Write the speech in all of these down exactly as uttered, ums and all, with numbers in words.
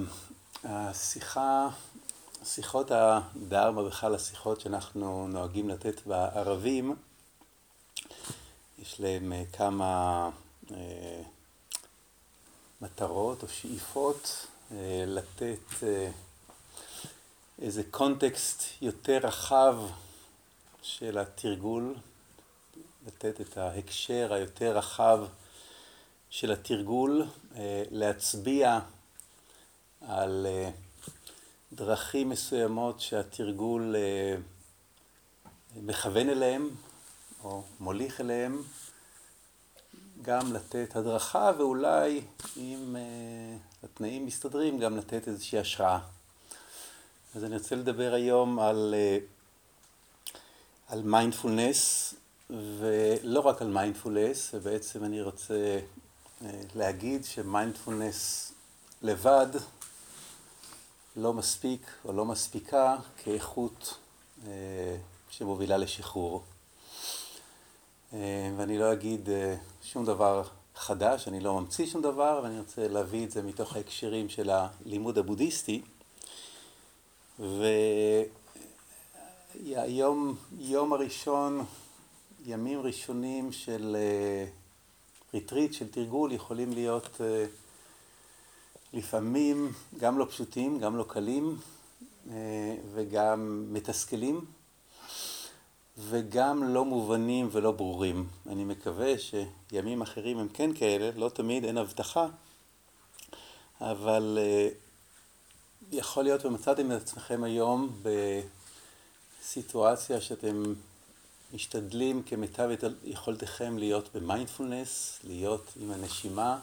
השיחה, השיחות הדרמה בכלל, השיחות שאנחנו נוהגים לתת בערבים, יש להם כמה אה, מטרות או שאיפות, אה, לתת אה, איזה קונטקסט יותר רחב של התרגול, לתת את ההקשר היותר רחב של התרגול, אה, להצביע על אה, דרכים מסוימות שהתרגול אה, מכוון אליהם או מוליך אליהם, גם לתת הדרכה ואולי אם אה, התנאים מסתדרים גם לתת איזושהי השראה. אז אני רוצה לדבר היום על, אה, על מיינדפולנס, ולא רק על מיינדפולנס, ובעצם אני רוצה אה, להגיד שמיינדפולנס לבד לא מספיק או לא מספיקה כאיכות אה, שמובילה לשחרור. אה, ואני לא אגיד אה, שום דבר חדש, אני לא ממציא שום דבר, ואני רוצה להביא את זה מתוך ההקשרים של הלימוד הבודהיסטי. והיום, יום הראשון, ימים ראשונים של אה, ריטריט, של תרגול, יכולים להיות אה, לפעמים גם לא פשוטים, גם לא קלים, וגם מתסכלים, וגם לא מובנים ולא ברורים. אני מקווה שימים אחרים הם כן כאלה, לא תמיד, אין הבטחה, אבל יכול להיות ומצאתם את עצמכם היום בסיטואציה שאתם משתדלים כמיטב יכולתכם להיות במיינדפולנס, להיות עם הנשימה,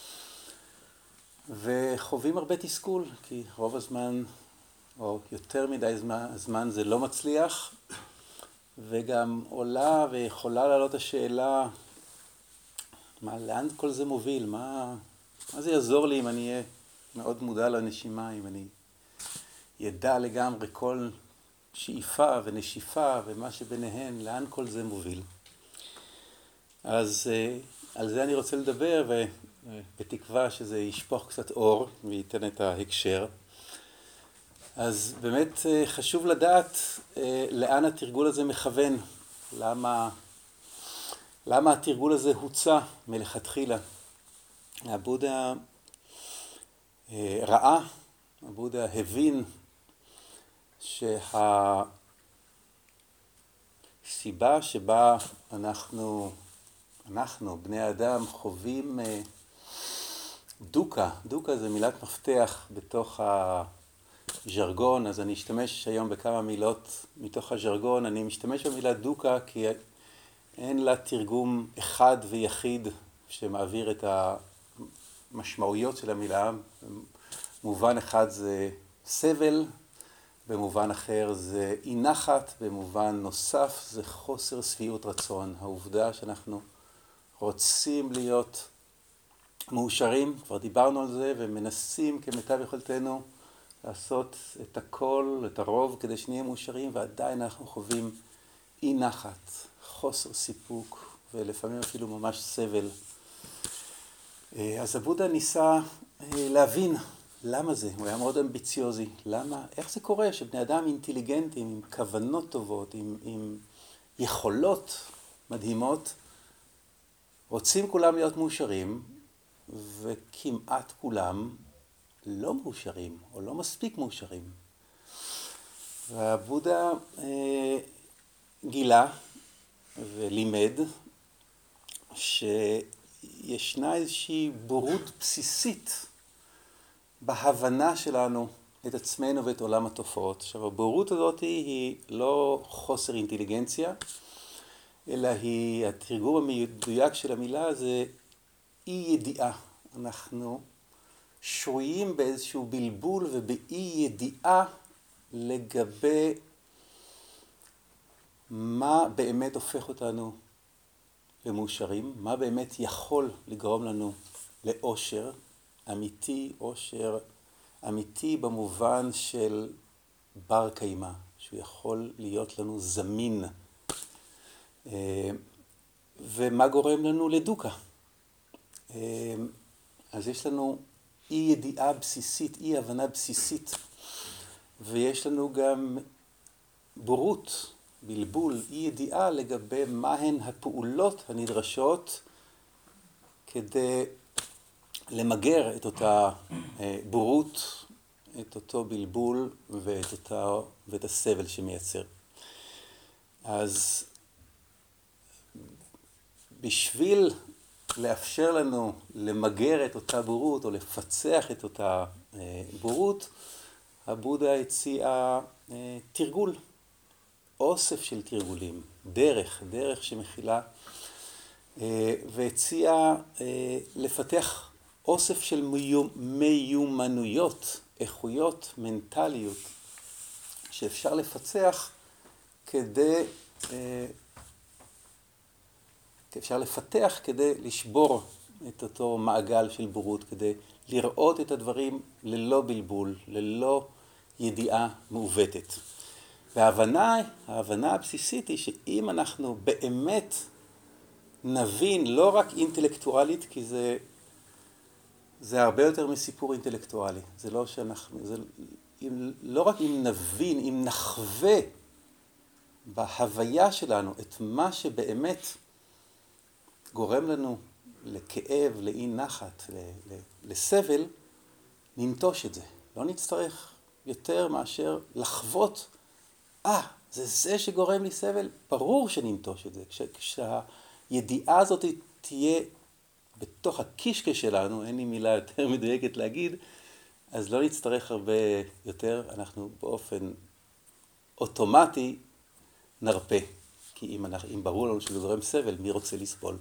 וחווים הרבה תסכול, כי רוב הזמן, או יותר מדי זמן, הזמן זה לא מצליח, וגם עולה ויכולה לעלות השאלה, מה, לאן כל זה מוביל? מה, מה זה יעזור לי אם אני אהיה מאוד מודע לנשימה, אם אני ידע לגמרי כל שאיפה ונשיפה ומה שביניהן, לאן כל זה מוביל? אז על זה אני רוצה לדבר, ו... בתקווה שזה ישפוך קצת אור וייתן את ההקשר. אז באמת חשוב לדעת לאן התרגול הזה מכוון, למה, למה התרגול הזה הוצא מלכתחילה. הבודה ראה, הבודה הבין שהסיבה שבה אנחנו, אנחנו בני האדם חווים דוקה, דוקה זה מילת מפתח בתוך הז'רגון, אז אני אשתמש היום בכמה מילות מתוך הז'רגון. אני משתמש במילה דוקה כי אין לה תרגום אחד ויחיד שמעביר את המשמעויות של המילה. במובן אחד זה סבל, במובן אחר זה אי נחת, במובן נוסף זה חוסר שביעות רצון. העובדה שאנחנו רוצים להיות מאושרים, כבר דיברנו על זה, ומנסים כמיטב יכולתנו לעשות את הכל, את הרוב, כדי שנהיה מאושרים, ועדיין אנחנו חווים אי נחת, חוסר סיפוק, ולפעמים אפילו ממש סבל. אז הבודה ניסה להבין למה זה, הוא היה מאוד אמביציוזי, למה, איך זה קורה שבני אדם אינטליגנטים, עם כוונות טובות, עם, עם יכולות מדהימות, רוצים כולם להיות מאושרים, וכמעט כולם לא מאושרים, או לא מספיק מאושרים. והבודה אה, גילה ולימד שישנה איזושהי בורות בסיסית בהבנה שלנו את עצמנו ואת עולם התופעות. עכשיו, הבורות הזאת היא לא חוסר אינטליגנציה, אלא היא, התרגום המדויק של המילה זה אי ידיעה. אנחנו שרויים באיזשהו בלבול ובאי ידיעה לגבי מה באמת הופך אותנו למאושרים, מה באמת יכול לגרום לנו לאושר אמיתי, אושר אמיתי במובן של בר קיימא, שהוא יכול להיות לנו זמין, ומה גורם לנו לדוקה. אז יש לנו אי ידיעה בסיסית, אי הבנה בסיסית. ויש לנו גם בורות, בלבול, אי ידיעה לגבי מהן הפעולות הנדרשות כדי למגר את אותה בורות, את אותו בלבול ואת, אותה, ואת הסבל שמייצר. אז בשביל לאפשר לנו למגר את אותה בורות או לפצח את אותה בורות, הבודה הציע תרגול, אוסף של תרגולים, דרך, דרך שמכילה, והציע לפתח אוסף של מיומנויות, איכויות, מנטליות, שאפשר לפצח כדי, אפשר לפתח כדי לשבור את אותו מעגל של בורות, כדי לראות את הדברים ללא בלבול, ללא ידיעה מעוותת. וההבנה, ההבנה הבסיסית היא שאם אנחנו באמת נבין, לא רק אינטלקטואלית, כי זה, זה הרבה יותר מסיפור אינטלקטואלי. זה לא שאנחנו, זה, אם, לא רק אם נבין, אם נחווה בהוויה שלנו את מה שבאמת גורם לנו לכאב, לאי נחת, לסבל, ננטוש את זה. לא נצטרך יותר מאשר לחוות, אה, ah, זה זה שגורם לי סבל, ברור שננטוש את זה. כש, כשהידיעה הזאת תהיה בתוך הקישקע שלנו, אין לי מילה יותר מדויקת להגיד, אז לא נצטרך הרבה יותר, אנחנו באופן אוטומטי נרפה. כי אם, אנחנו, אם ברור לנו שזה גורם סבל, מי רוצה לסבול?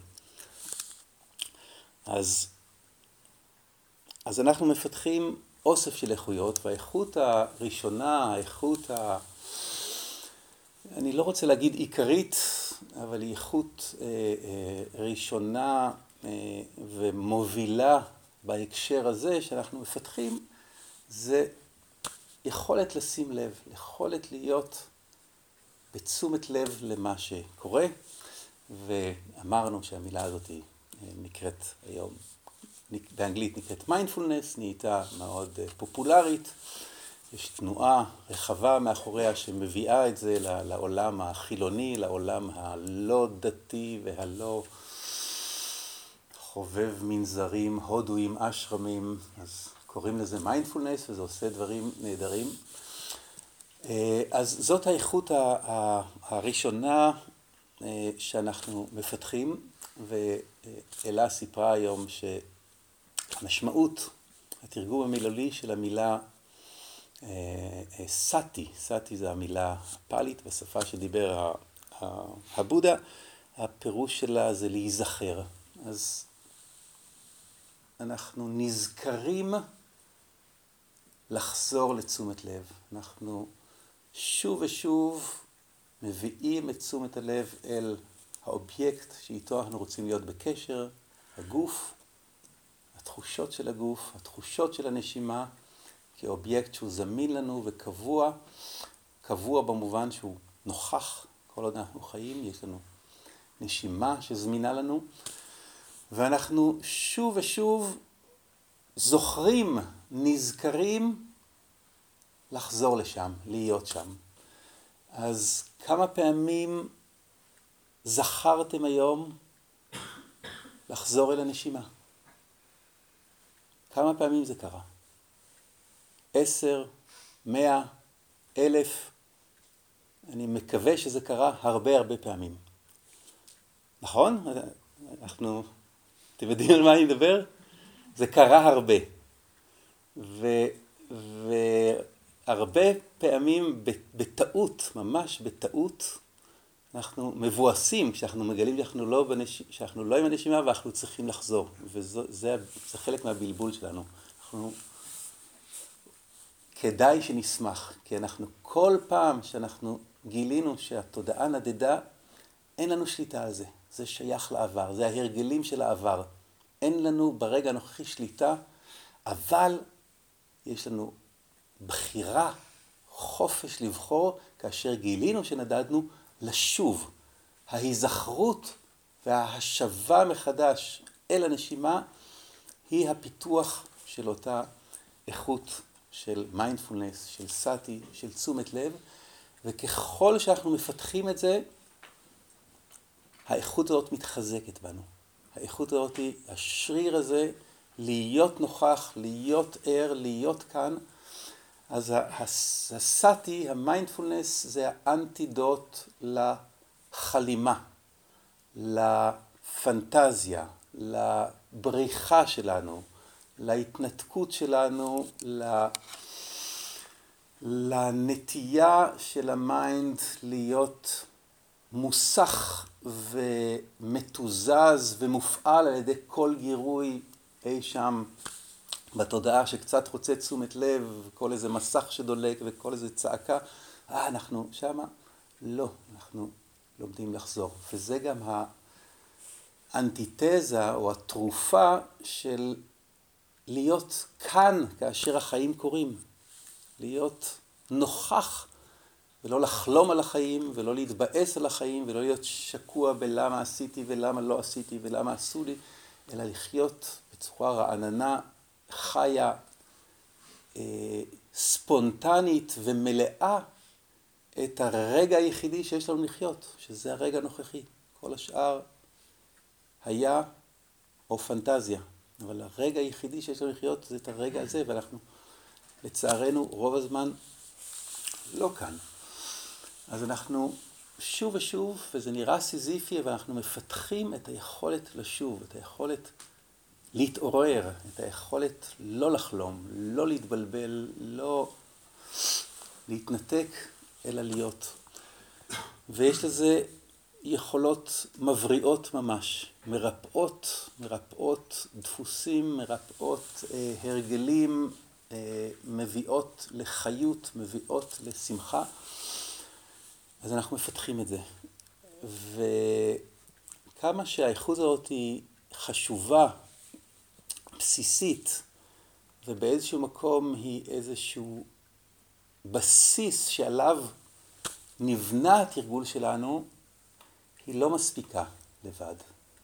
אז, אז אנחנו מפתחים אוסף של איכויות, והאיכות הראשונה, האיכות ה... אני לא רוצה להגיד עיקרית, אבל היא איכות אה, אה, ראשונה אה, ומובילה בהקשר הזה שאנחנו מפתחים, זה יכולת לשים לב, יכולת להיות בתשומת לב למה שקורה, ואמרנו שהמילה הזאת היא נקראת היום, באנגלית נקראת מיינדפולנס, נהייתה מאוד פופולרית, יש תנועה רחבה מאחוריה שמביאה את זה לעולם החילוני, לעולם הלא דתי והלא חובב מנזרים, הודואים, אשרמים, אז קוראים לזה מיינדפולנס וזה עושה דברים נהדרים. אז זאת האיכות הראשונה שאנחנו מפתחים, ואלה סיפרה היום שהמשמעות, התרגום המילולי של המילה סאטי, סאטי זה המילה הפאלית בשפה שדיבר הבודה, הפירוש שלה זה להיזכר. אז אנחנו נזכרים לחזור לתשומת לב. אנחנו שוב ושוב מביאים את תשומת הלב אל האובייקט שאיתו אנחנו רוצים להיות בקשר, הגוף, התחושות של הגוף, התחושות של הנשימה, כאובייקט שהוא זמין לנו וקבוע, קבוע במובן שהוא נוכח, כל עוד אנחנו חיים, יש לנו נשימה שזמינה לנו, ואנחנו שוב ושוב זוכרים, נזכרים לחזור לשם, להיות שם. אז כמה פעמים זכרתם היום לחזור אל הנשימה? כמה פעמים זה קרה? עשר, מאה, אלף, אני מקווה שזה קרה הרבה הרבה פעמים. נכון? אנחנו, אתם יודעים על מה אני מדבר? זה קרה הרבה. ו, והרבה פעמים בטעות, ממש בטעות, אנחנו מבואסים כשאנחנו מגלים שאנחנו לא, בנש... שאנחנו לא עם הנשימה ואנחנו צריכים לחזור. וזה זה, זה חלק מהבלבול שלנו. אנחנו... כדאי שנשמח, כי אנחנו כל פעם שאנחנו גילינו שהתודעה נדדה, אין לנו שליטה על זה. זה שייך לעבר, זה ההרגלים של העבר. אין לנו ברגע הנוכחי שליטה, אבל יש לנו בחירה, חופש לבחור, כאשר גילינו שנדדנו לשוב. ההיזכרות וההשבה מחדש אל הנשימה היא הפיתוח של אותה איכות של מיינדפולנס, של סאטי, של תשומת לב, וככל שאנחנו מפתחים את זה, האיכות הזאת מתחזקת בנו. האיכות הזאת היא, השריר הזה, להיות נוכח, להיות ער, להיות כאן. אז הסאטי, המיינדפולנס, זה האנטידוט לחלימה, לפנטזיה, לבריחה שלנו, להתנתקות שלנו, לנטייה של המיינד להיות מוסך ומתוזז ומופעל על ידי כל גירוי אי שם בתודעה שקצת רוצה תשומת לב, כל איזה מסך שדולק וכל איזה צעקה. אה, אנחנו שמה? לא, אנחנו לומדים לחזור. וזה גם האנטיתזה או התרופה של להיות כאן כאשר החיים קורים. להיות נוכח ולא לחלום על החיים ולא להתבאס על החיים ולא להיות שקוע בלמה עשיתי ולמה לא עשיתי ולמה עשו לי, אלא לחיות בצורה רעננה, חיה, אה, ספונטנית ומלאה את הרגע היחידי שיש לנו לחיות, שזה הרגע הנוכחי. כל השאר היה או פנטזיה, אבל הרגע היחידי שיש לנו לחיות זה את הרגע הזה, ואנחנו לצערנו רוב הזמן לא כאן. אז אנחנו שוב ושוב, וזה נראה סיזיפי, אבל אנחנו מפתחים את היכולת לשוב, את היכולת להתעורר, את היכולת לא לחלום, לא להתבלבל, לא להתנתק, אלא להיות. ויש לזה יכולות מבריאות ממש, מרפאות, מרפאות דפוסים, מרפאות אה, הרגלים, אה, מביאות לחיות, מביאות לשמחה. אז אנחנו מפתחים את זה. וכמה שהאיכות הזאת היא חשובה, בסיסית, ובאיזשהו מקום היא איזשהו בסיס שעליו נבנה התרגול שלנו, היא לא מספיקה לבד.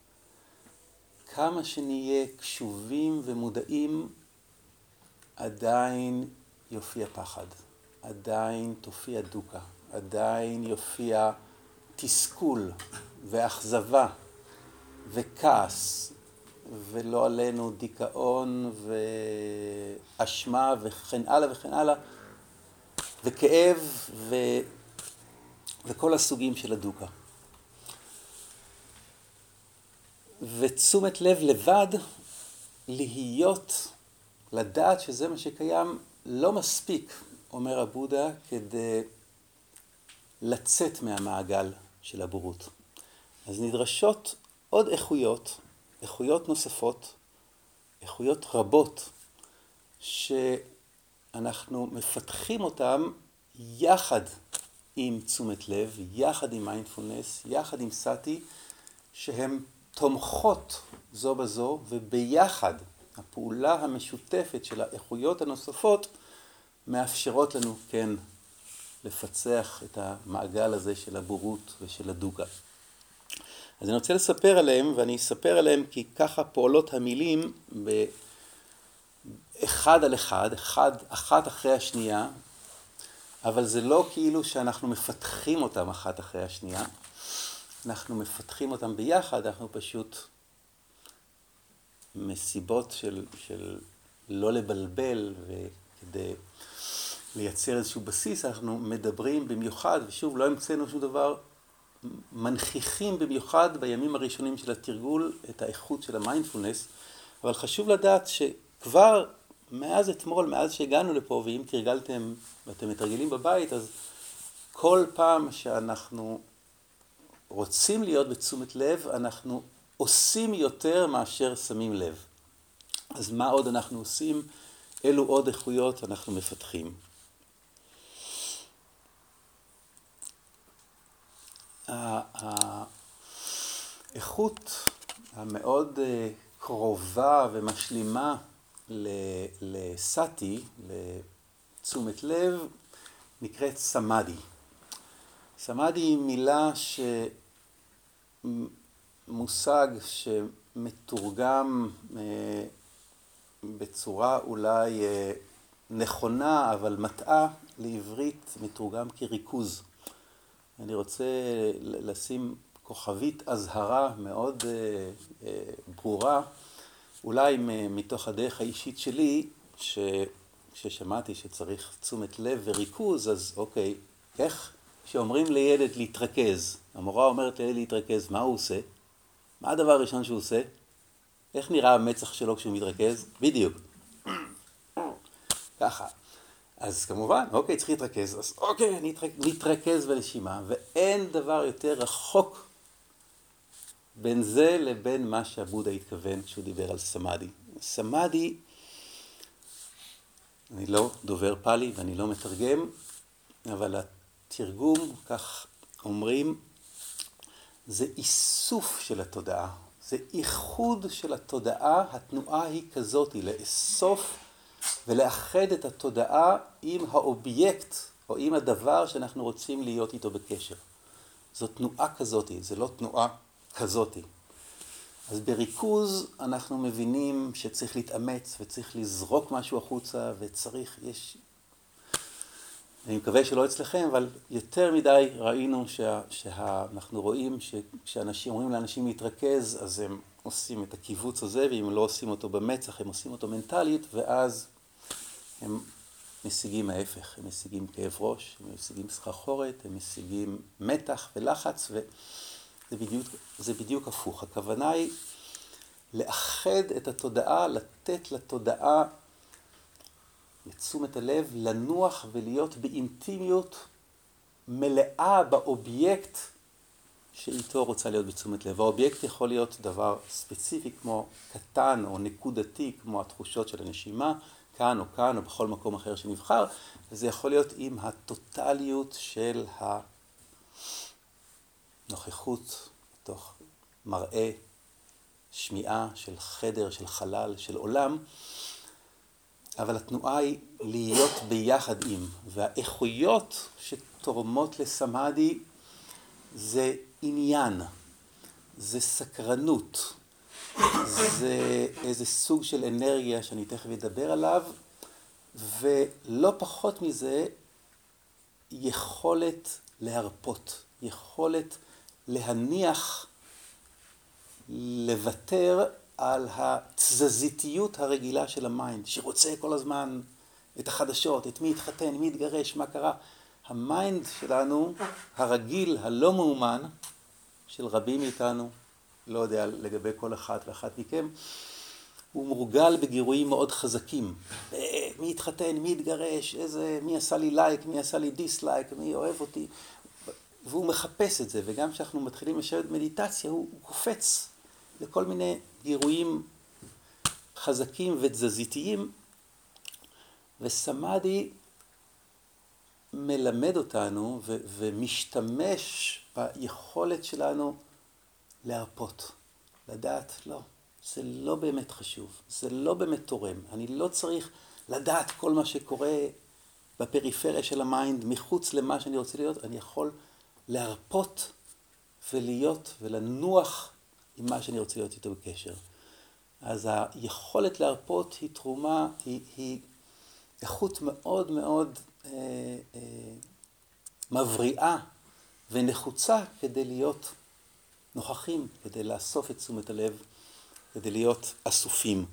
כמה שנהיה קשובים ומודעים, עדיין יופיע פחד, עדיין תופיע דוקה, עדיין יופיע תסכול ואכזבה וכעס, ולא עלינו דיכאון ואשמה וכן הלאה וכן הלאה, וכאב ו... וכל הסוגים של הדוקה. ותשומת לב לבד, להיות, לדעת שזה מה שקיים, לא מספיק, אומר הבודה, כדי לצאת מהמעגל של הבורות. אז נדרשות עוד איכויות, איכויות נוספות, איכויות רבות, שאנחנו מפתחים אותן יחד עם תשומת לב, יחד עם מיינדפולנס, יחד עם סאטי, שהן תומכות זו בזו, וביחד הפעולה המשותפת של האיכויות הנוספות מאפשרות לנו כן לפצח את המעגל הזה של הבורות ושל הדוקה. אז אני רוצה לספר עליהם, ואני אספר עליהם כי ככה פועלות המילים באחד על אחד, אחד, אחת אחרי השנייה, אבל זה לא כאילו שאנחנו מפתחים אותם אחת אחרי השנייה, אנחנו מפתחים אותם ביחד, אנחנו פשוט מסיבות של, של לא לבלבל, וכדי לייצר איזשהו בסיס, אנחנו מדברים במיוחד, ושוב לא המצאנו שום דבר, מנכיחים במיוחד בימים הראשונים של התרגול את האיכות של המיינדפולנס, אבל חשוב לדעת שכבר מאז אתמול, מאז שהגענו לפה, ואם תרגלתם ואתם מתרגלים בבית, אז כל פעם שאנחנו רוצים להיות בתשומת לב, אנחנו עושים יותר מאשר שמים לב. אז מה עוד אנחנו עושים? אילו עוד איכויות אנחנו מפתחים. האיכות המאוד קרובה ומשלימה לסאטי, לתשומת לב, נקראת סמאדי. סמאדי היא מילה שמושג שמתורגם בצורה אולי נכונה אבל מטעה לעברית מתורגם כריכוז. אני רוצה לשים כוכבית אזהרה מאוד ברורה, אולי מתוך הדרך האישית שלי, ש... ששמעתי שצריך תשומת לב וריכוז, אז אוקיי, איך שאומרים לילד להתרכז, המורה אומרת לילד להתרכז, מה הוא עושה? מה הדבר הראשון שהוא עושה? איך נראה המצח שלו כשהוא מתרכז? בדיוק. ככה. אז כמובן, אוקיי, צריך להתרכז, אז אוקיי, נתרכז בנשימה, ואין דבר יותר רחוק בין זה לבין מה שהבודה התכוון כשהוא דיבר על סמאדי. סמאדי, אני לא דובר פאלי ואני לא מתרגם, אבל התרגום, כך אומרים, זה איסוף של התודעה, זה איחוד של התודעה, התנועה היא כזאת, היא לאסוף ולאחד את התודעה עם האובייקט או עם הדבר שאנחנו רוצים להיות איתו בקשר. זו תנועה כזאת, זה לא תנועה כזאת. אז בריכוז אנחנו מבינים שצריך להתאמץ וצריך לזרוק משהו החוצה וצריך, יש, אני מקווה שלא אצלכם, אבל יותר מדי ראינו שה, שאנחנו רואים שכשאנשים אומרים לאנשים להתרכז, אז הם עושים את הקיבוץ הזה, ואם לא עושים אותו במצח, הם עושים אותו מנטלית, ואז הם משיגים ההפך, הם משיגים כאב ראש, הם משיגים סחרחורת, הם משיגים מתח ולחץ, וזה בדיוק, זה בדיוק הפוך. הכוונה היא לאחד את התודעה, לתת לתודעה לתשומת הלב, לנוח ולהיות באינטימיות מלאה באובייקט שאיתו רוצה להיות בתשומת לב. האובייקט יכול להיות דבר ספציפי כמו קטן או נקודתי, כמו התחושות של הנשימה, כאן או כאן או בכל מקום אחר שנבחר, וזה יכול להיות עם הטוטליות של הנוכחות, תוך מראה, שמיעה של חדר, של חלל, של עולם, אבל התנועה היא להיות ביחד עם, והאיכויות שתורמות לסמאדי זה עניין, זה סקרנות, זה איזה סוג של אנרגיה שאני תכף אדבר עליו, ולא פחות מזה יכולת להרפות, יכולת להניח, לוותר על התזזיתיות הרגילה של המיינד, שרוצה כל הזמן את החדשות, את מי התחתן, מי התגרש, מה קרה. המיינד שלנו, הרגיל, הלא מאומן, של רבים מאיתנו, לא יודע לגבי כל אחת ואחת מכם, הוא מורגל בגירויים מאוד חזקים. מי התחתן, מי התגרש, איזה, מי עשה לי לייק, מי עשה לי דיסלייק, מי אוהב אותי. והוא מחפש את זה, וגם כשאנחנו מתחילים לשבת מדיטציה, הוא קופץ לכל מיני גירויים חזקים ותזזיתיים, וסמאדי מלמד אותנו ו- ומשתמש ביכולת שלנו להרפות, לדעת, לא, זה לא באמת חשוב, זה לא באמת תורם, אני לא צריך לדעת כל מה שקורה בפריפריה של המיינד, מחוץ למה שאני רוצה להיות, אני יכול להרפות ולהיות ולנוח עם מה שאני רוצה להיות איתו בקשר. אז היכולת להרפות היא תרומה, היא, היא איכות מאוד מאוד אה, אה, מבריאה ונחוצה כדי להיות נוכחים, כדי לאסוף את תשומת הלב, כדי להיות אסופים.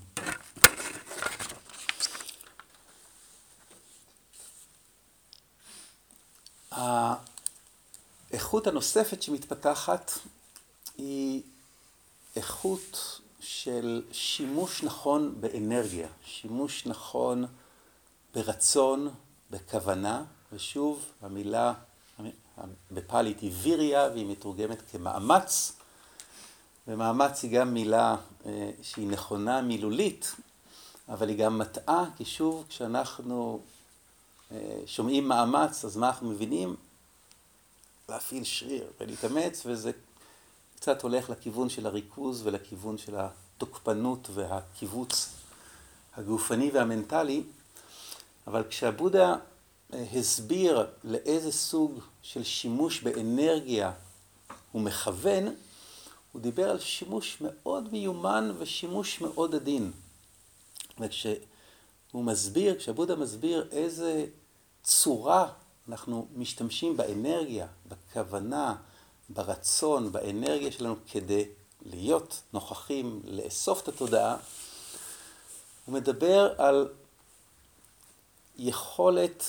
האיכות הנוספת שמתפתחת היא איכות של שימוש נכון באנרגיה, שימוש נכון ברצון, בכוונה, ושוב, המילה בפאלית היא ויריה, והיא מתורגמת כמאמץ, ומאמץ היא גם מילה שהיא נכונה מילולית, אבל היא גם מטעה, כי שוב, כשאנחנו שומעים מאמץ, אז מה אנחנו מבינים? להפעיל שריר ולהתאמץ, וזה קצת הולך לכיוון של הריכוז ולכיוון של התוקפנות והקיבוץ הגופני והמנטלי. אבל כשהבודה הסביר לאיזה סוג של שימוש באנרגיה הוא מכוון, הוא דיבר על שימוש מאוד מיומן ושימוש מאוד עדין. וכשהוא מסביר, כשהבודה מסביר איזה צורה אנחנו משתמשים באנרגיה, בכוונה, ברצון, באנרגיה שלנו כדי להיות נוכחים, לאסוף את התודעה, הוא מדבר על יכולת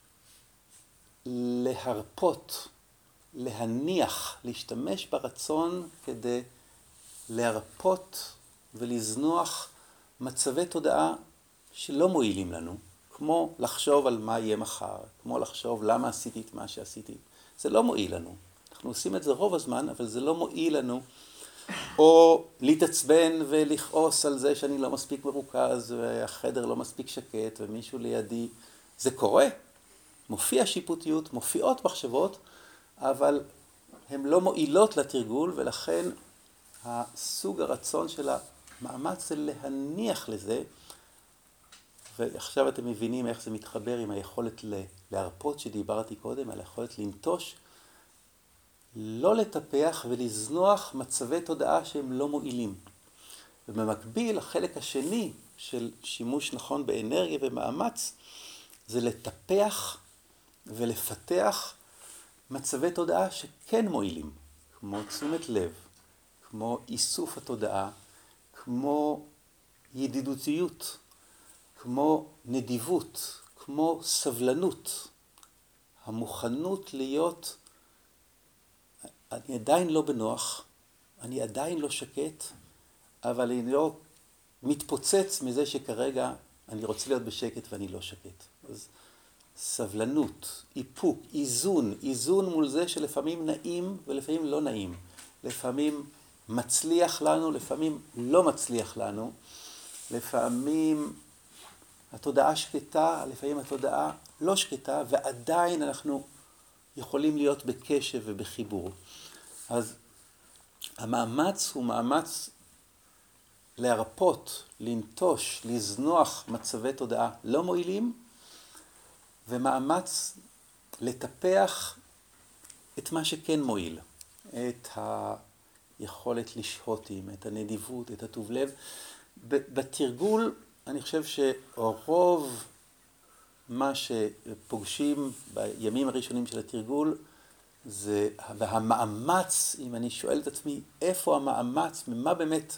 להרפות, להניח, להשתמש ברצון כדי להרפות ולזנוח מצבי תודעה שלא מועילים לנו, כמו לחשוב על מה יהיה מחר, כמו לחשוב למה עשיתי את מה שעשיתי. זה לא מועיל לנו. אנחנו עושים את זה רוב הזמן, אבל זה לא מועיל לנו. או להתעצבן ולכעוס על זה שאני לא מספיק מרוכז, והחדר לא מספיק שקט, ומישהו לידי. זה קורה. מופיע שיפוטיות, מופיעות מחשבות, אבל הן לא מועילות לתרגול, ולכן הסוג הרצון של המאמץ זה להניח לזה, ועכשיו אתם מבינים איך זה מתחבר עם היכולת להרפות שדיברתי קודם, על היכולת לנטוש, לא לטפח ולזנוח מצבי תודעה שהם לא מועילים. ובמקביל, החלק השני של שימוש נכון באנרגיה ומאמץ, זה לטפח ולפתח מצבי תודעה שכן מועילים, כמו תשומת לב, כמו איסוף התודעה, כמו ידידותיות, כמו נדיבות, כמו סבלנות, המוכנות להיות, אני עדיין לא בנוח, אני עדיין לא שקט, אבל אני לא מתפוצץ מזה שכרגע אני רוצה להיות בשקט ואני לא שקט. אז סבלנות, איפוק, איזון, איזון מול זה שלפעמים נעים ולפעמים לא נעים. לפעמים מצליח לנו, לפעמים לא מצליח לנו. לפעמים התודעה שקטה, לפעמים התודעה לא שקטה, ועדיין אנחנו יכולים להיות בקשב ובחיבור. אז המאמץ הוא מאמץ להרפות, לנטוש, לזנוח מצבי תודעה לא מועילים, ומאמץ לטפח את מה שכן מועיל, את היכולת לשהות עם, את הנדיבות, את הטוב לב. בתרגול אני חושב שרוב מה שפוגשים בימים הראשונים של התרגול, זה, והמאמץ, אם אני שואל את עצמי, איפה המאמץ, ממה באמת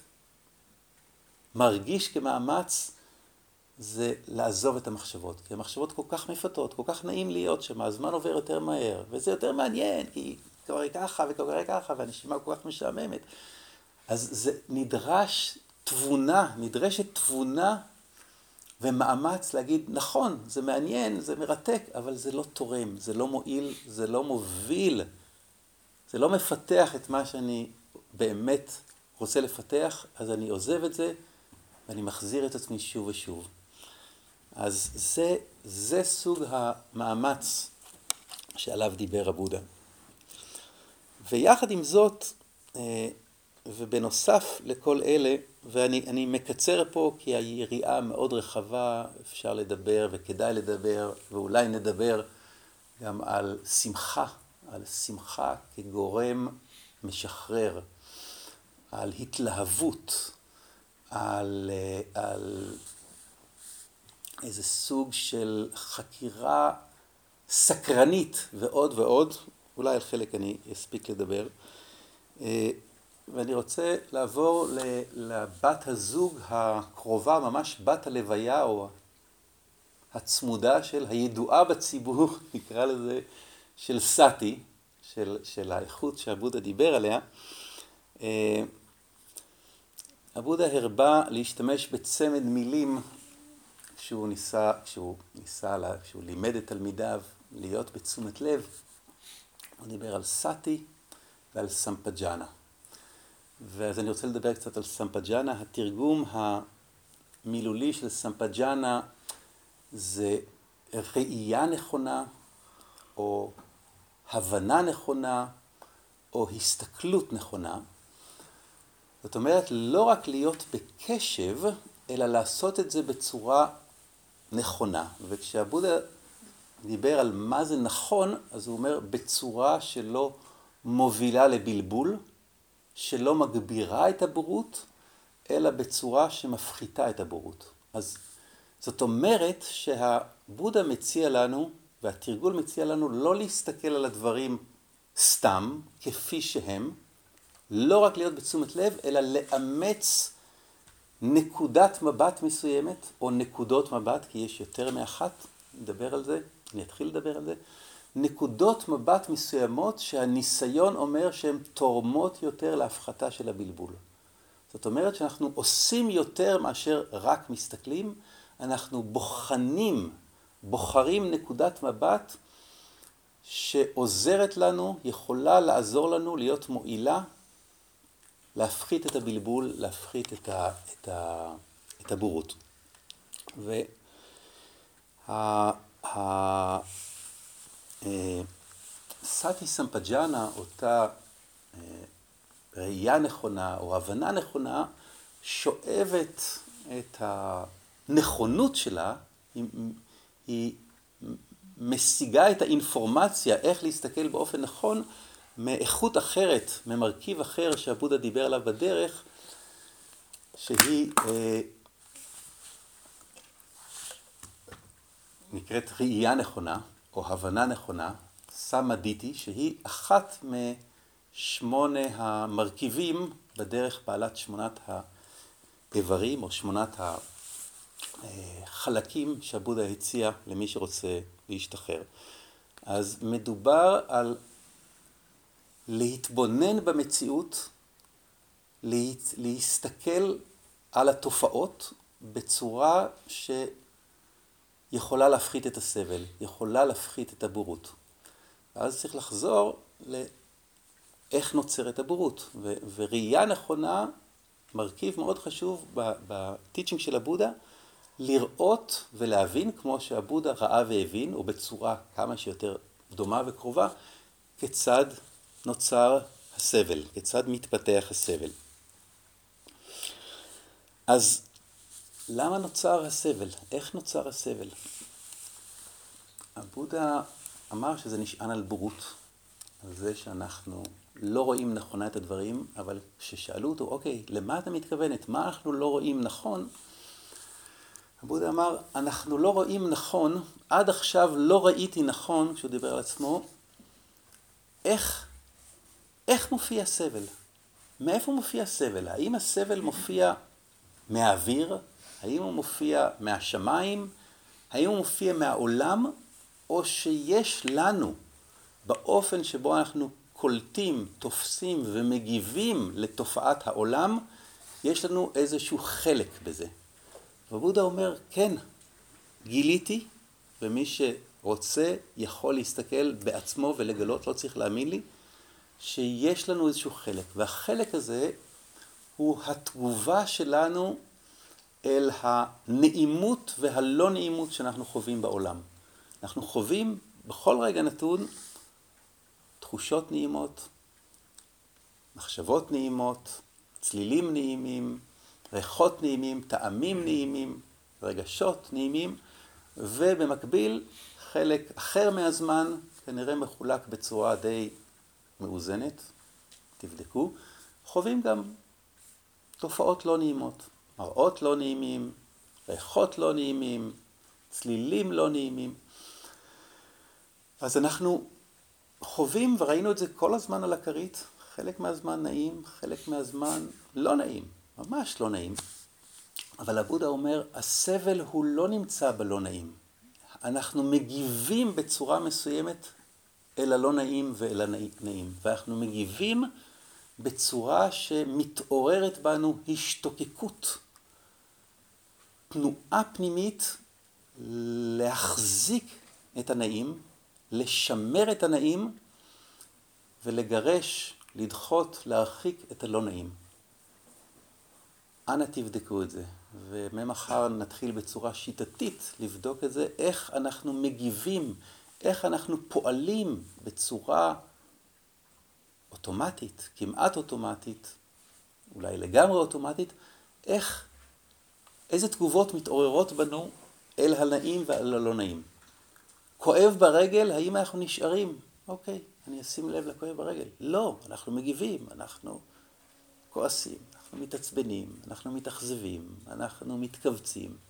מרגיש כמאמץ, זה לעזוב את המחשבות. כי המחשבות כל כך מפתות, כל כך נעים להיות שם, הזמן עובר יותר מהר, וזה יותר מעניין, כי קורה ככה וקורה ככה, והנשימה כל כך משעממת. אז זה נדרש תבונה, נדרשת תבונה ומאמץ להגיד, נכון, זה מעניין, זה מרתק, אבל זה לא תורם, זה לא מועיל, זה לא מוביל, זה לא מפתח את מה שאני באמת רוצה לפתח, אז אני עוזב את זה, ואני מחזיר את עצמי שוב ושוב. אז זה, זה סוג המאמץ שעליו דיבר הבודה. ויחד עם זאת, ובנוסף לכל אלה, ואני אני מקצר פה כי היריעה מאוד רחבה, אפשר לדבר וכדאי לדבר, ואולי נדבר גם על שמחה, על שמחה כגורם משחרר, על התלהבות, על, על איזה סוג של חקירה סקרנית ועוד ועוד, אולי על חלק אני אספיק לדבר. ואני רוצה לעבור לבת הזוג הקרובה, ממש בת הלוויה או הצמודה של הידועה בציבור, נקרא לזה, של סאטי, של, של האיכות שהבודה דיבר עליה. הבודה הרבה להשתמש בצמד מילים כשהוא ניסה, כשהוא ניסה, כשהוא לימד את תלמידיו להיות בתשומת לב. הוא דיבר על סאטי ועל סמפג'אנה. ואז אני רוצה לדבר קצת על סמפג'אנה. התרגום המילולי של סמפג'אנה זה ראייה נכונה, או הבנה נכונה, או הסתכלות נכונה. זאת אומרת, לא רק להיות בקשב, אלא לעשות את זה בצורה נכונה. וכשהבודה דיבר על מה זה נכון, אז הוא אומר בצורה שלא מובילה לבלבול, שלא מגבירה את הבורות, אלא בצורה שמפחיתה את הבורות. אז זאת אומרת שהבודה מציע לנו, והתרגול מציע לנו לא להסתכל על הדברים סתם, כפי שהם, לא רק להיות בתשומת לב, אלא לאמץ נקודת מבט מסוימת, או נקודות מבט, כי יש יותר מאחת, נדבר על זה, אני אתחיל לדבר על זה, נקודות מבט מסוימות שהניסיון אומר שהן תורמות יותר להפחתה של הבלבול. זאת אומרת שאנחנו עושים יותר מאשר רק מסתכלים, אנחנו בוחנים, בוחרים נקודת מבט שעוזרת לנו, יכולה לעזור לנו להיות מועילה, להפחית את הבלבול, להפחית את, ה, את, ה, את הבורות. וה... ה... סאטי סמפג'אנה, אותה ראייה נכונה או הבנה נכונה, שואבת את הנכונות שלה, היא, היא משיגה את האינפורמציה איך להסתכל באופן נכון מאיכות אחרת, ממרכיב אחר שהבודה דיבר עליו בדרך, שהיא אה, נקראת ראייה נכונה, או הבנה נכונה, סמדיטי, שהיא אחת משמונה המרכיבים בדרך בעלת שמונת האיברים, או שמונת החלקים שהבודה הציע למי שרוצה להשתחרר. אז מדובר על להתבונן במציאות, להת, להסתכל על התופעות בצורה ש... יכולה להפחית את הסבל, יכולה להפחית את הבורות. ואז צריך לחזור לאיך נוצרת הבורות. ו- וראייה נכונה, מרכיב מאוד חשוב בטיצ'ינג של הבודה, לראות ולהבין, כמו שהבודה ראה והבין, או בצורה כמה שיותר דומה וקרובה, כיצד נוצר הסבל, כיצד מתפתח הסבל. אז למה נוצר הסבל? איך נוצר הסבל? הבודה אמר שזה נשען על בורות, על זה שאנחנו לא רואים נכונה את הדברים, אבל כששאלו אותו, אוקיי, למה אתה מתכוון? את מה אנחנו לא רואים נכון? הבודה אמר, אנחנו לא רואים נכון, עד עכשיו לא ראיתי נכון, כשהוא דיבר על עצמו, איך, איך מופיע הסבל? מאיפה מופיע הסבל? האם הסבל מופיע מהאוויר? האם הוא מופיע מהשמיים? האם הוא מופיע מהעולם? או שיש לנו, באופן שבו אנחנו קולטים, תופסים ומגיבים לתופעת העולם, יש לנו איזשהו חלק בזה. ובודה אומר, כן, גיליתי, ומי שרוצה יכול להסתכל בעצמו ולגלות, לא צריך להאמין לי, שיש לנו איזשהו חלק. והחלק הזה הוא התגובה שלנו אל הנעימות והלא נעימות שאנחנו חווים בעולם. אנחנו חווים בכל רגע נתון תחושות נעימות, מחשבות נעימות, צלילים נעימים, ריחות נעימים, טעמים נעימים, רגשות נעימים, ובמקביל חלק אחר מהזמן כנראה מחולק בצורה די מאוזנת, תבדקו, חווים גם תופעות לא נעימות, מראות לא נעימים, ריחות לא נעימים, צלילים לא נעימים. אז אנחנו חווים, וראינו את זה כל הזמן על הכרית, חלק מהזמן נעים, חלק מהזמן לא נעים, ממש לא נעים. אבל הבודה אומר, הסבל הוא לא נמצא בלא נעים. אנחנו מגיבים בצורה מסוימת אל הלא נעים ואל הנעים. ואנחנו מגיבים בצורה שמתעוררת בנו השתוקקות, תנועה פנימית להחזיק את הנעים, לשמר את הנעים ולגרש, לדחות, להרחיק את הלא נעים. אנא תבדקו את זה, וממחר נתחיל בצורה שיטתית לבדוק את זה, איך אנחנו מגיבים, איך אנחנו פועלים בצורה אוטומטית, כמעט אוטומטית, אולי לגמרי אוטומטית, איך, איזה תגובות מתעוררות בנו אל הנעים ואל הלא נעים. כואב ברגל, האם אנחנו נשארים? אוקיי, אני אשים לב לכואב ברגל. לא, אנחנו מגיבים, אנחנו כועסים, אנחנו מתעצבנים, אנחנו מתאכזבים, אנחנו מתכווצים,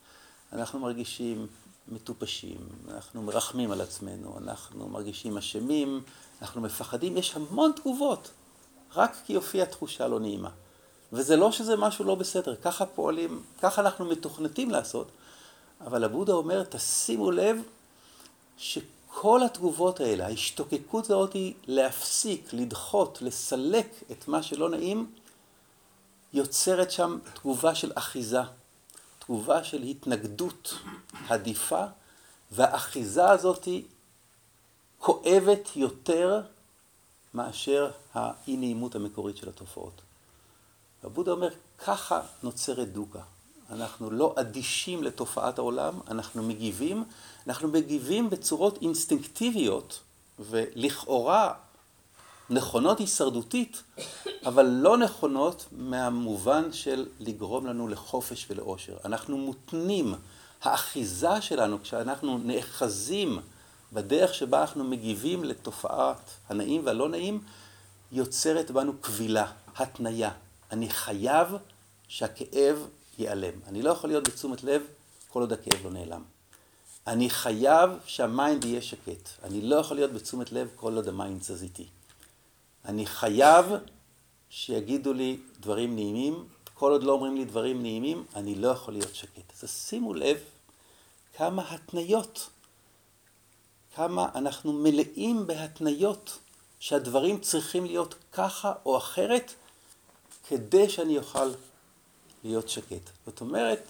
אנחנו מרגישים מטופשים, אנחנו מרחמים על עצמנו, אנחנו מרגישים אשמים, אנחנו מפחדים, יש המון תגובות, רק כי הופיעה תחושה לא נעימה. וזה לא שזה משהו לא בסדר, ככה פועלים, ככה אנחנו מתוכנתים לעשות, אבל הבודה אומר, תשימו לב שכל התגובות האלה, ההשתוקקות הזאת היא להפסיק, לדחות, לסלק את מה שלא נעים, יוצרת שם תגובה של אחיזה, תגובה של התנגדות עדיפה, והאחיזה הזאת היא כואבת יותר מאשר האי נעימות המקורית של התופעות. הבודה אומר, ככה נוצרת דוקה. אנחנו לא אדישים לתופעת העולם, אנחנו מגיבים, אנחנו מגיבים בצורות אינסטינקטיביות ולכאורה נכונות הישרדותית, אבל לא נכונות מהמובן של לגרום לנו לחופש ולאושר. אנחנו מותנים, האחיזה שלנו כשאנחנו נאחזים בדרך שבה אנחנו מגיבים לתופעת הנעים והלא נעים, יוצרת בנו כבילה, התניה. אני חייב שהכאב ייעלם. אני לא יכול להיות בתשומת לב כל עוד הכאב לא נעלם. אני חייב שהמיינד יהיה שקט. אני לא יכול להיות בתשומת לב כל עוד המיינד זז איתי. אני חייב שיגידו לי דברים נעימים. כל עוד לא אומרים לי דברים נעימים, אני לא יכול להיות שקט. אז שימו לב כמה התניות, כמה אנחנו מלאים בהתניות שהדברים צריכים להיות ככה או אחרת, כדי שאני אוכל להיות שקט. זאת אומרת,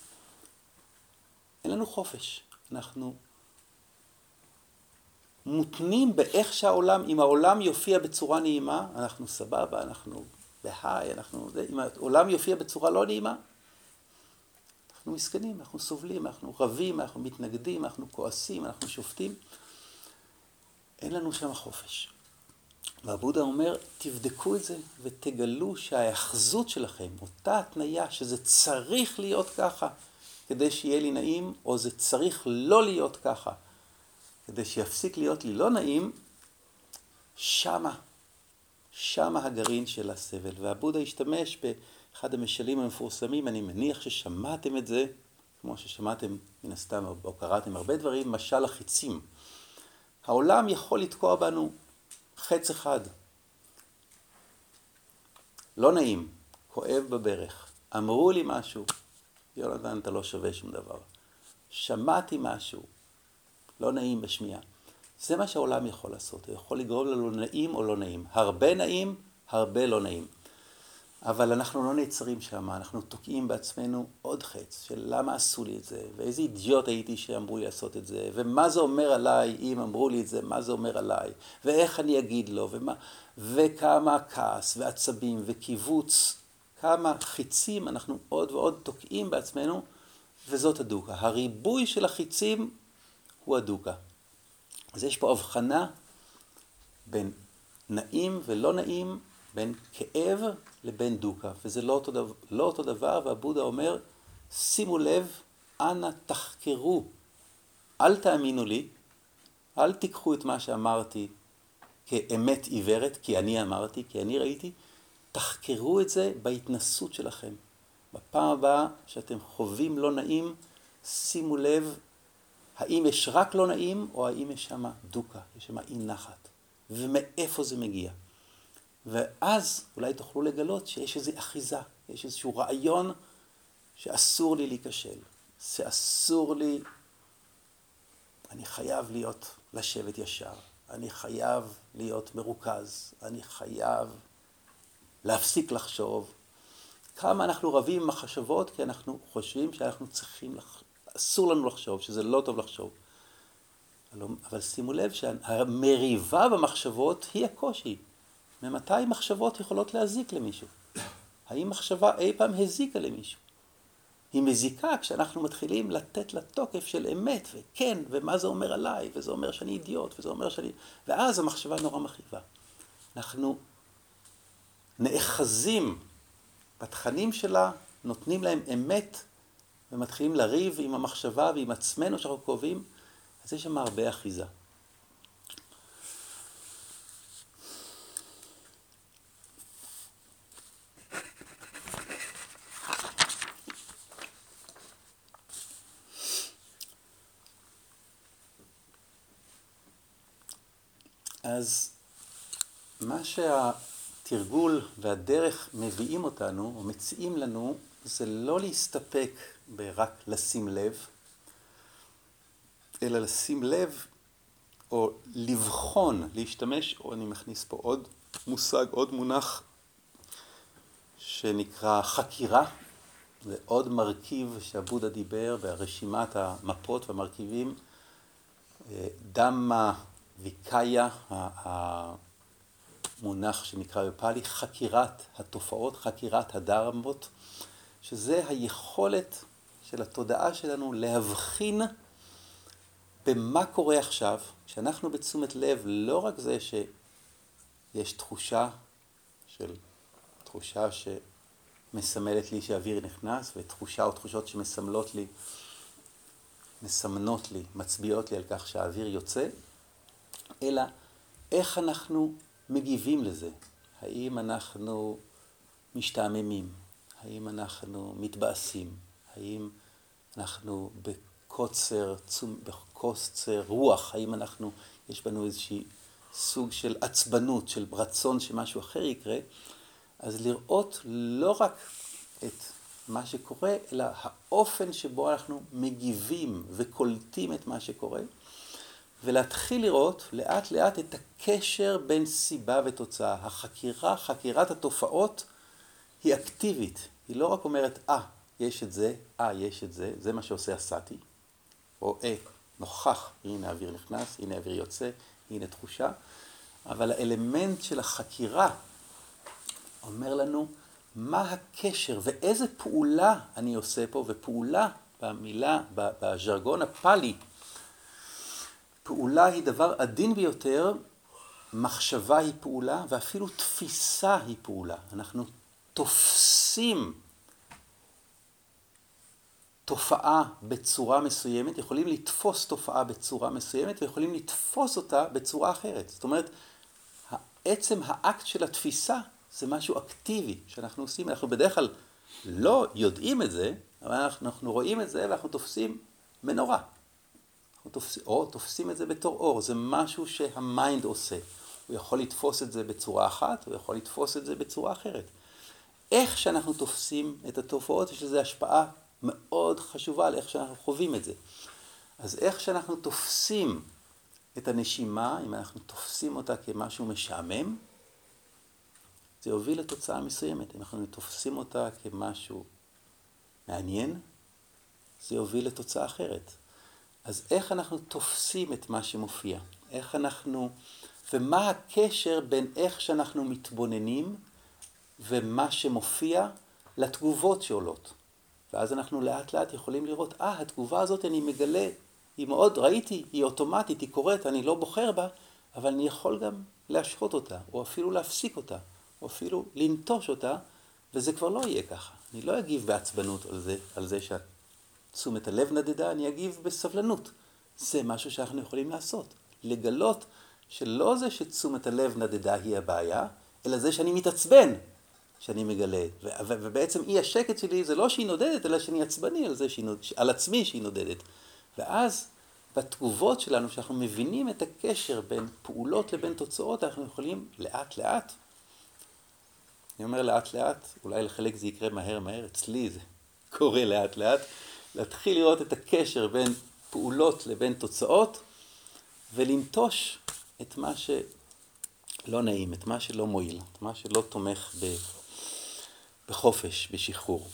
אין לנו חופש. אנחנו מותנים באיך שהעולם, אם העולם יופיע בצורה נעימה, אנחנו סבבה, אנחנו בהיי, אנחנו, אם העולם יופיע בצורה לא נעימה, אנחנו מסכנים, אנחנו סובלים, אנחנו רבים, אנחנו מתנגדים, אנחנו כועסים, אנחנו שופטים. אין לנו שם חופש. והבודה אומר, תבדקו את זה ותגלו שההאחזות שלכם, אותה התניה שזה צריך להיות ככה כדי שיהיה לי נעים, או זה צריך לא להיות ככה כדי שיפסיק להיות לי לא נעים, שמה, שמה הגרעין של הסבל. והבודה השתמש באחד המשלים המפורסמים, אני מניח ששמעתם את זה, כמו ששמעתם מן הסתם או קראתם הרבה דברים, משל החיצים. העולם יכול לתקוע בנו חץ אחד. לא נעים, כואב בברך. אמרו לי משהו, יונתן, אתה לא שווה שום דבר. שמעתי משהו, לא נעים בשמיעה. זה מה שהעולם יכול לעשות. הוא יכול לגרום לנו נעים או לא נעים. הרבה נעים, הרבה לא נעים. אבל אנחנו לא נעצרים שם, אנחנו תוקעים בעצמנו עוד חץ של למה עשו לי את זה, ואיזה אידיוט הייתי שאמרו לי לעשות את זה, ומה זה אומר עליי אם אמרו לי את זה, מה זה אומר עליי, ואיך אני אגיד לו, ומה, וכמה כעס ועצבים וקיבוץ, כמה חיצים אנחנו עוד ועוד תוקעים בעצמנו, וזאת הדוקה. הריבוי של החיצים הוא הדוקה. אז יש פה הבחנה בין נעים ולא נעים, בין כאב לבין דוקה, וזה לא אותו דבר, לא אותו דבר, והבודה אומר, שימו לב, אנא תחקרו, אל תאמינו לי, אל תיקחו את מה שאמרתי כאמת עיוורת, כי אני אמרתי, כי אני ראיתי, תחקרו את זה בהתנסות שלכם. בפעם הבאה שאתם חווים לא נעים, שימו לב, האם יש רק לא נעים, או האם יש שם דוקה, יש שם אי נחת, ומאיפה זה מגיע. ואז אולי תוכלו לגלות שיש איזו אחיזה, יש איזשהו רעיון שאסור לי להיכשל, שאסור לי, אני חייב להיות, לשבת ישר, אני חייב להיות מרוכז, אני חייב להפסיק לחשוב. כמה אנחנו רבים עם מחשבות, כי אנחנו חושבים שאנחנו צריכים, לח... אסור לנו לחשוב, שזה לא טוב לחשוב. אבל שימו לב שהמריבה במחשבות היא הקושי. ממתי מחשבות יכולות להזיק למישהו? האם מחשבה אי פעם הזיקה למישהו? היא מזיקה כשאנחנו מתחילים לתת לה תוקף של אמת, וכן, ומה זה אומר עליי, וזה אומר שאני אידיוט, וזה אומר שאני... ואז המחשבה נורא מכאיבה. אנחנו נאחזים בתכנים שלה, נותנים להם אמת, ומתחילים לריב עם המחשבה ועם עצמנו שאנחנו קובעים, אז יש שם הרבה אחיזה. אז מה שהתרגול והדרך מביאים אותנו, או מציעים לנו, זה לא להסתפק ברק לשים לב, אלא לשים לב, או לבחון, להשתמש, או אני מכניס פה עוד מושג, עוד מונח, שנקרא חקירה. זה עוד מרכיב שהבודה דיבר ברשימת המפות והמרכיבים. דמה ויקאיה, המונח שנקרא בפאלי, חקירת התופעות, חקירת הדרמות, שזה היכולת של התודעה שלנו להבחין במה קורה עכשיו, כשאנחנו בתשומת לב, לא רק זה שיש תחושה של תחושה שמסמלת לי שהאוויר נכנס, ותחושה או תחושות שמסמלות לי, מסמנות לי, מצביעות לי על כך שהאוויר יוצא, אלא איך אנחנו מגיבים לזה. האם אנחנו משתעממים? האם אנחנו מתבאסים? האם אנחנו בקוצר, בקוצר רוח? האם אנחנו, יש בנו איזושהי סוג של עצבנות, של רצון שמשהו אחר יקרה? אז לראות לא רק את מה שקורה, אלא האופן שבו אנחנו מגיבים וקולטים את מה שקורה, ולהתחיל לראות לאט לאט את הקשר בין סיבה ותוצאה. החקירה, חקירת התופעות היא אקטיבית. היא לא רק אומרת, אה, יש את זה, אה, יש את זה, זה מה שעושה הסאטי, או אה, נוכח, הנה האוויר נכנס, הנה האוויר יוצא, הנה תחושה, אבל האלמנט של החקירה אומר לנו מה הקשר ואיזה פעולה אני עושה פה, ופעולה במילה, בז'רגון הפאלי, פעולה היא דבר עדין ביותר, מחשבה היא פעולה, ואפילו תפיסה היא פעולה. אנחנו תופסים תופעה בצורה מסוימת, יכולים לתפוס תופעה בצורה מסוימת, ויכולים לתפוס אותה בצורה אחרת. זאת אומרת, עצם האקט של התפיסה זה משהו אקטיבי שאנחנו עושים. אנחנו בדרך כלל לא יודעים את זה, אבל אנחנו, אנחנו רואים את זה ואנחנו תופסים מנורה. אנחנו תופסים, או תופסים את זה בתור אור. זה משהו שהמיינד עושה. הוא יכול לתפוס את זה בצורה אחת, הוא יכול לתפוס את זה בצורה אחרת. איך שאנחנו תופסים את התופעות, יש לזה השפעה מאוד חשובה על איך שאנחנו חווים את זה. אז איך שאנחנו תופסים את הנשימה, אם אנחנו תופסים אותה כמשהו משעמם, זה יוביל לתוצאה מסוימת. אם אנחנו תופסים אותה כמשהו מעניין, זה יוביל לתוצאה אחרת. אז איך אנחנו תופסים את מה שמופיע? איך אנחנו, ומה הקשר בין איך שאנחנו מתבוננים ומה שמופיע לתגובות שעולות? ואז אנחנו לאט לאט יכולים לראות, אה, התגובה הזאת אני מגלה, היא מאוד, ראיתי, היא אוטומטית, היא קורית, אני לא בוחר בה, אבל אני יכול גם להשהות אותה, או אפילו להפסיק אותה, או אפילו לנטוש אותה, וזה כבר לא יהיה ככה. אני לא אגיב בעצבנות על זה, על זה שתשומת הלב נדדה, אני אגיב בסבלנות. זה משהו שאנחנו יכולים לעשות. לגלות שלא זה שתשומת הלב נדדה היא הבעיה, אלא זה שאני מתעצבן, שאני מגלה. ו- ו- ובעצם אי השקט שלי זה לא שהיא נודדת, אלא שאני עצבני על, זה שהיא נוד... על עצמי שהיא נודדת. ואז בתגובות שלנו, שאנחנו מבינים את הקשר בין פעולות לבין תוצאות, אנחנו יכולים לאט לאט, אני אומר לאט לאט, אולי לחלק זה יקרה מהר מהר, אצלי זה קורה לאט לאט, להתחיל לראות את הקשר בין פעולות לבין תוצאות, ולנטוש את מה שלא נעים, את מה שלא מועיל, את מה שלא תומך ב... בחופש, בשחרור.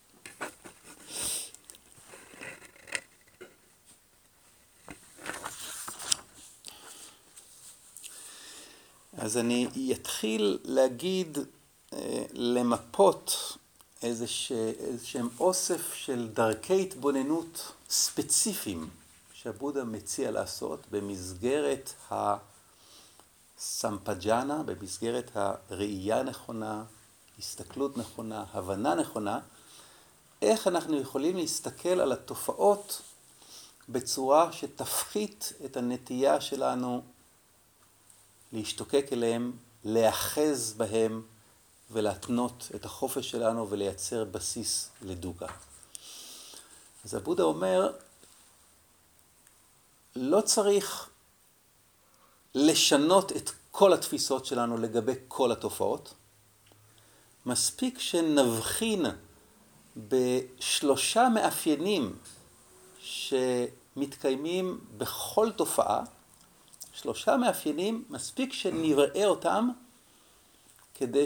אז אני אתחיל להגיד, למפות איזשהם אוסף של דרכי התבוננות ספציפיים שהבודה מציע לעשות במסגרת הסמפג'אנה, במסגרת הראייה נכונה, הסתכלות נכונה, הבנה נכונה, איך אנחנו יכולים להסתכל על התופעות בצורה שתפחית את הנטייה שלנו להשתוקק אליהם, להאחז בהם ולהתנות את החופש שלנו ולייצר בסיס לדוגה. אז הבודה אומר, לא צריך לשנות את כל התפיסות שלנו לגבי כל התופעות. מספיק שנבחין בשלושה מאפיינים שמתקיימים בכל תופעה, שלושה מאפיינים, מספיק שנראה אותם כדי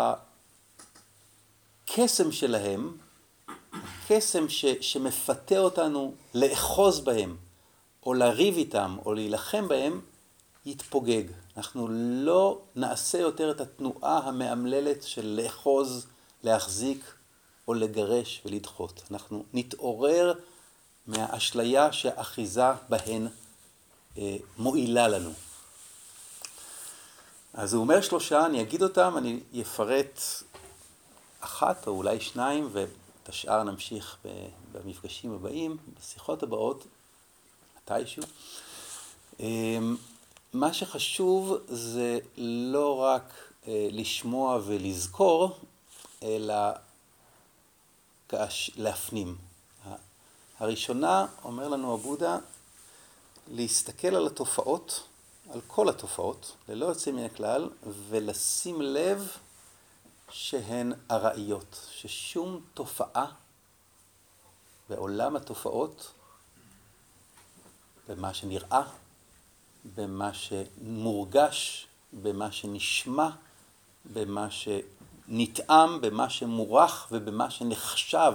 שהקסם שלהם, הקסם ש, שמפתה אותנו לאחוז בהם, או לריב איתם, או להילחם בהם, יתפוגג. אנחנו לא נעשה יותר את התנועה המאמללת של לאחוז, להחזיק, או לגרש ולדחות. אנחנו נתעורר מהאשליה שהאחיזה בהן אה, מועילה לנו. אז הוא אומר שלושה, אני אגיד אותם, אני אפרט אחת או אולי שניים, ואת השאר נמשיך במפגשים הבאים, בשיחות הבאות, מתישהו. מה שחשוב זה לא רק לשמוע ולזכור, אלא להפנים. הראשונה, אומר לנו הבודה, להסתכל על התופעות, על כל התופעות, ללא יוצא מן הכלל, ולשים לב שהן ארעיות, ששום תופעה בעולם התופעות, במה שנראה, במה שמורגש, במה שנשמע, במה שנטעם, במה שמורח ובמה שנחשב,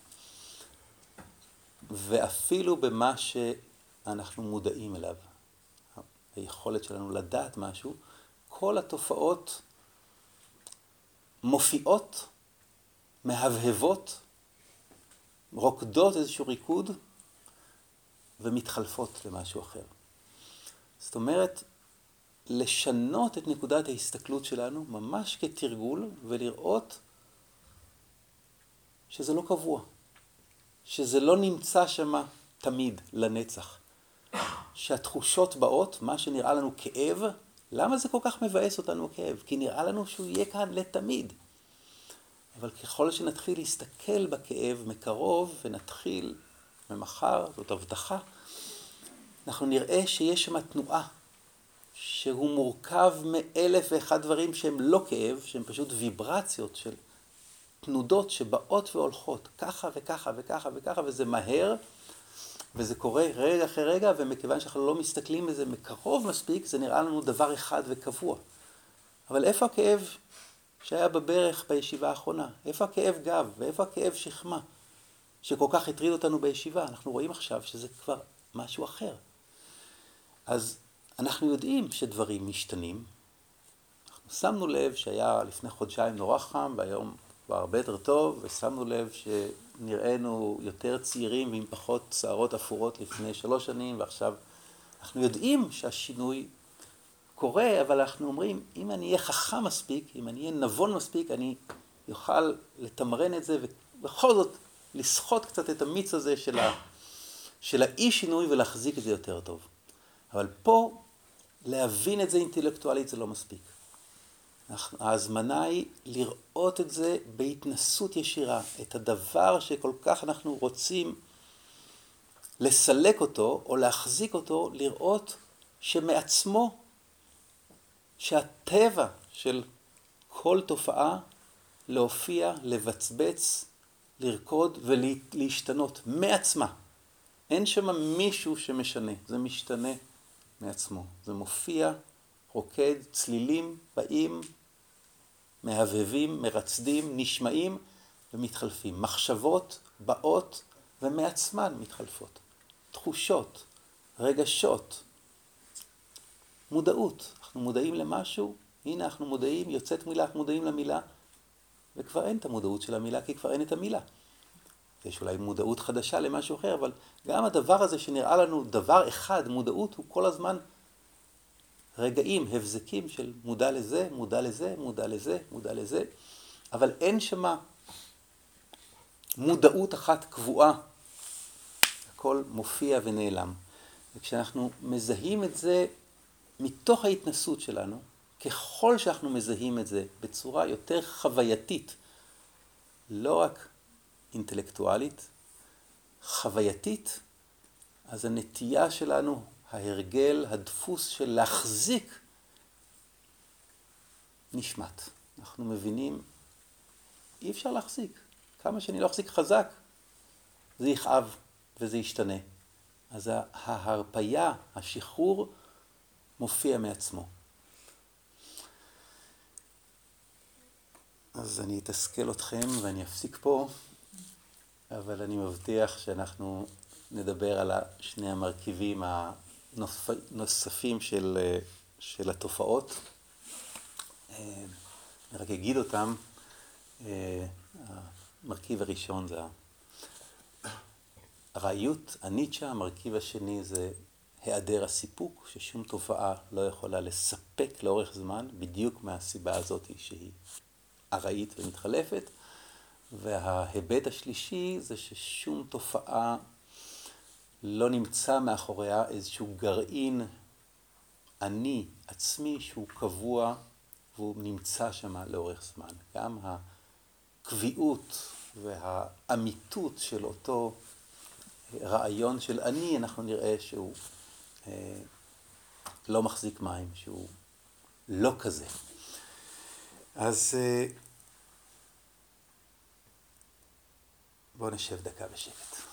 ואפילו במה שאנחנו מודעים אליו. היכולת שלנו לדעת משהו, כל התופעות מופיעות, מהבהבות, רוקדות איזשהו ריקוד, ומתחלפות למשהו אחר. זאת אומרת, לשנות את נקודת ההסתכלות שלנו, ממש כתרגול, ולראות שזה לא קבוע, שזה לא נמצא שמה תמיד, לנצח. שהתחושות באות, מה שנראה לנו כאב, למה זה כל כך מבאס אותנו כאב? כי נראה לנו שהוא יהיה כאן לתמיד. אבל ככל שנתחיל להסתכל בכאב מקרוב, ונתחיל ממחר, זאת הבטחה, אנחנו נראה שיש שם תנועה, שהוא מורכב מאלף ואחד דברים שהם לא כאב, שהם פשוט ויברציות של תנודות שבאות והולכות, ככה וככה וככה וככה, וזה מהר, וזה קורה רגע אחרי רגע, ומכיוון שאנחנו לא מסתכלים בזה מקרוב מספיק, זה נראה לנו דבר אחד וקבוע. אבל איפה הכאב שהיה בברך בישיבה האחרונה? איפה הכאב גב? ואיפה הכאב שכמה? שכל כך הטריד אותנו בישיבה. אנחנו רואים עכשיו שזה כבר משהו אחר. אז אנחנו יודעים שדברים משתנים. אנחנו שמנו לב שהיה לפני חודשיים נורא חם, והיום כבר הרבה יותר טוב, ושמנו לב שנראינו יותר צעירים ועם פחות שערות אפורות לפני שלוש שנים, ועכשיו אנחנו יודעים שהשינוי קורה, אבל אנחנו אומרים, אם אני אהיה חכם מספיק, אם אני אהיה נבון מספיק, אני יוכל לתמרן את זה, ובכל זאת לסחוט קצת את המיץ הזה של, ה, של האי שינוי ולהחזיק את זה יותר טוב. אבל פה להבין את זה אינטלקטואלית זה לא מספיק. ההזמנה היא לראות את זה בהתנסות ישירה, את הדבר שכל כך אנחנו רוצים לסלק אותו או להחזיק אותו, לראות שמעצמו, שהטבע של כל תופעה להופיע, לבצבץ, לרקוד ולהשתנות מעצמה. אין שם מישהו שמשנה, זה משתנה מעצמו. זה מופיע, רוקד, צלילים, באים, מהבהבים, מרצדים, נשמעים ומתחלפים. מחשבות באות ומעצמן מתחלפות. תחושות, רגשות, מודעות. אנחנו מודעים למשהו, הנה אנחנו מודעים, יוצאת מילה, אנחנו מודעים למילה, וכבר אין את המודעות של המילה, כי כבר אין את המילה. יש אולי מודעות חדשה למשהו אחר, אבל גם הדבר הזה שנראה לנו דבר אחד, מודעות, הוא כל הזמן רגעים, הבזקים של מודע לזה, מודע לזה, מודע לזה, מודע לזה, אבל אין שמה מודעות אחת קבועה. הכל מופיע ונעלם. וכשאנחנו מזהים את זה מתוך ההתנסות שלנו, ככל שאנחנו מזהים את זה בצורה יותר חווייתית, לא רק אינטלקטואלית, חווייתית, אז הנטייה שלנו ההרגל, הדפוס של להחזיק נשמט. אנחנו מבינים, אי אפשר להחזיק. כמה שאני לא אחזיק חזק, זה יכאב וזה ישתנה. אז ההרפיה, השחרור, מופיע מעצמו. אז אני אתסכל אתכם ואני אפסיק פה, אבל אני מבטיח שאנחנו נדבר על שני המרכיבים הנוספים של, של התופעות. אני רק אגיד אותם. המרכיב הראשון זה הרעיות, הניטשה. המרכיב השני זה היעדר הסיפוק, ששום תופעה לא יכולה לספק לאורך זמן, בדיוק מהסיבה הזאת שהיא ארעית ומתחלפת. וההיבט השלישי זה ששום תופעה לא נמצא מאחוריה איזשהו גרעין אני עצמי שהוא קבוע והוא נמצא שם לאורך זמן. גם הקביעות והאמיתות של אותו רעיון של אני, אנחנו נראה שהוא אה, לא מחזיק מים, שהוא לא כזה. אז אה, בואו נשב דקה בשקט.